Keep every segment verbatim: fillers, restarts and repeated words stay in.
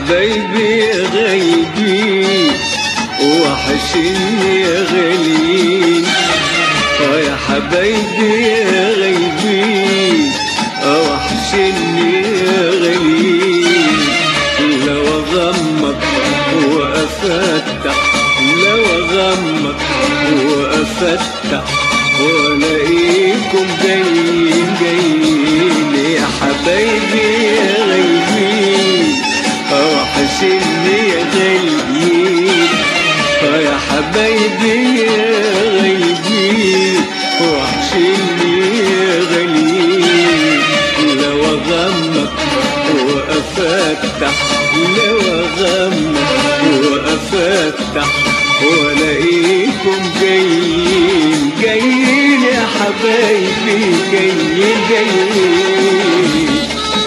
حبايبي يا غايبين وحشني يا غاليين. اه يا حبايبي يا غايبين وحشني يا غاليين. لو اغمض وافتح لو اغمض وافتح والاقيكم جايين جايين يا حبايبي يا غايبين وحشني يا غاليين. اه يا حبايبي يا غايبين وحشني يا غاليين. لو اغمض وافتح لو اغمض وافتح والاقيكم جايين جايين يا حبايبي جايين جايين.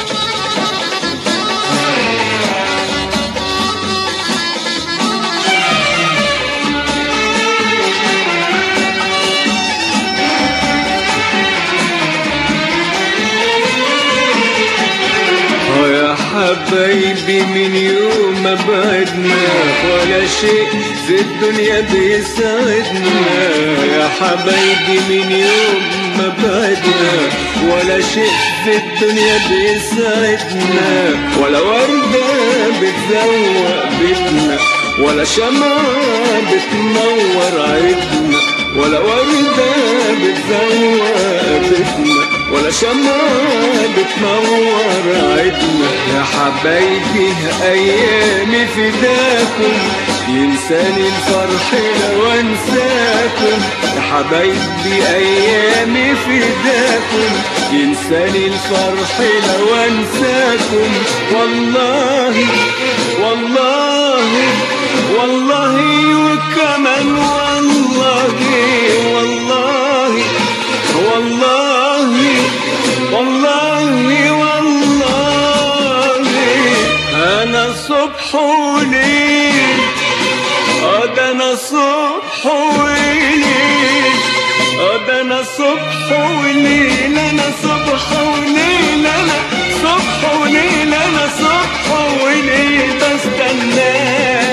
حبايبي من يوم ما بعدنا ولا شيء في الدنيا بيساعدنا. يا حبايبي من يوم ما بعدنا ولا شيء في الدنيا بيساعدنا. ولا وردة بتزوق بيتنا ولا شمعة بتنور عيدنا. ولا وردة بتزوق بيتنا ولا شمعة بتنور عيدنا. يا حبايبي أيامي فداكم ينساني الفرح لو انساكم. يا حبايبي أيامي فداكم ينساني الفرح لو انساكم. والله والله والله وكمان والله والله والله والله والله أنا صبح وليل. اه ده أنا صبح وليل اه ده أنا صبح وليل أنا صبح وليل أنا صبح وليل أنا صبح وليل بستناك.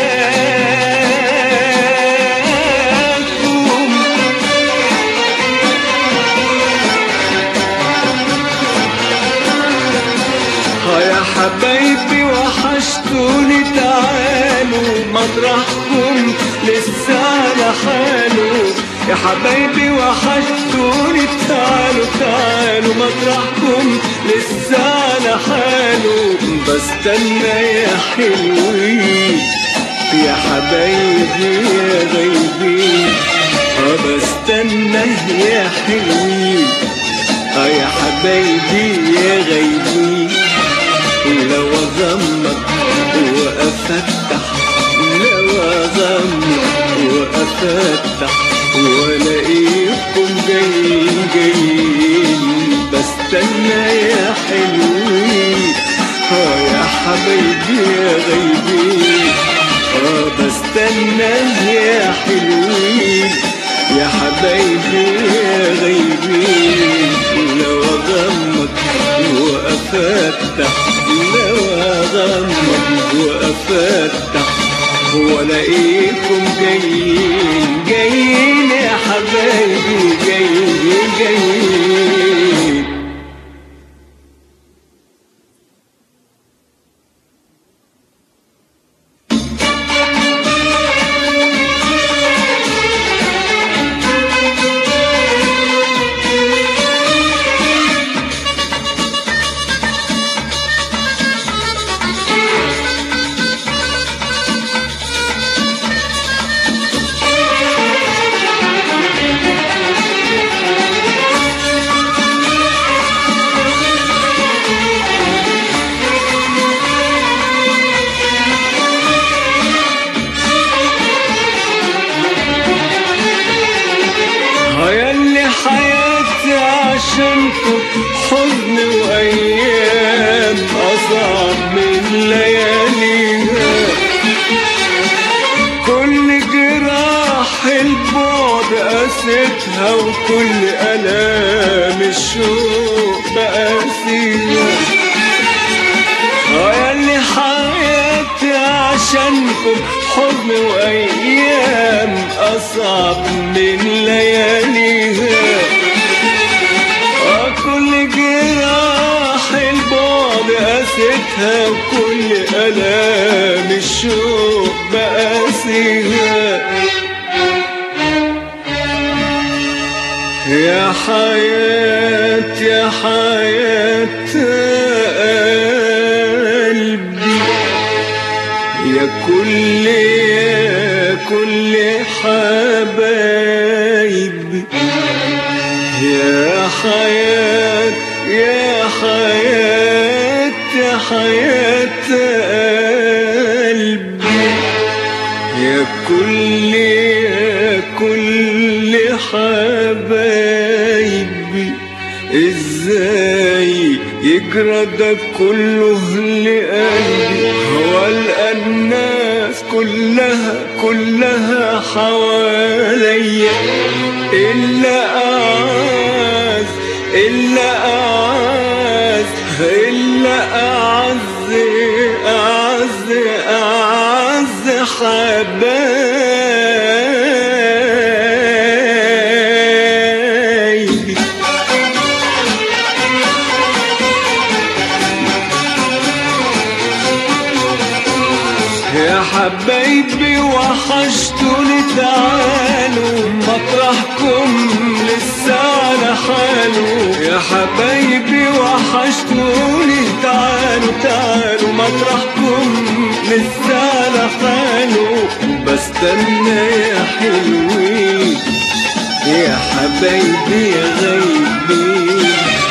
حبايبي وحشتوني تعالوا مطرحكم لسه على حاله. يا حبايبي وحشتوني تعالوا تعالوا مطرحكم لسه على حاله. بستنى يا حلوين يا حبايبي يا غايبين. اه بستنى يا حلوين اه يا حبايبي يا غايبين. لو اغمض وافتح لو اغمض وافتح والاقيكم جايين جايين. بستنى يا حلوين اه يا حبايبي يا غايبين. اه بستنى يا حلوين يا حبايبي يا غايبين. لو اغمض وافتح لو اغمض وافتح والاقيكم جايين جايين يا حبايبي جايين جايين. عشانكم حزن وأيام أصعب من لياليها. كل جراح البعد قاستها وكل ألام الشوق بقاسيها. ياللي حياتي بستنكم حزن وأيام أصعب من لياليها. كل جراح البعد قاستها وكل ألام الشوق بقاسيها. يا حياة يا حياة قلبي يا كل يا كل حبايبي، يا حياة يا حياة يا حياة قلبي يا كل يا كل حبايبي. ازاي يجرى ده كله لقلبي؟ هو الناس كلها كلها حواليا إلا أعز إلا أعز إلا أعز أعز أعز حبايبي. يا حبايبي وحشتوني تعالوا مطرحكم لسه على حاله. يا حبايبي وحشتوني تعالوا تعالوا مطرحكم لسه على حاله. بستنى يا حلوين يا حبايبي يا غايبين،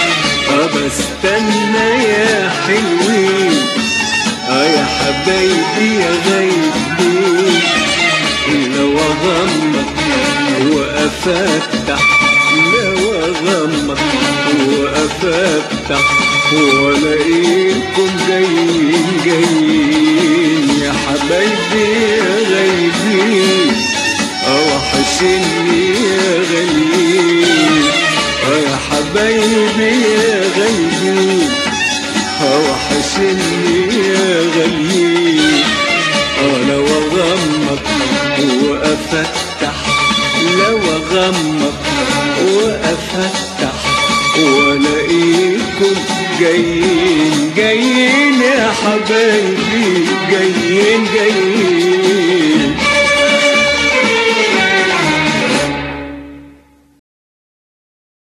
بستنى يا حلوين يا حبايبي يا غايبين. لو اغمض وافتح لو اغمض وافتح والاقيكم جايين جايين. يا حبايبي يا غايبين وحشني يا غاليين. يا حبايبي يا غايبين وحشني يا غاليين. لو اغمض وافتح لو اغمض وافتح والاقيكم جايين جايين. يا حبايبي جايين جايين.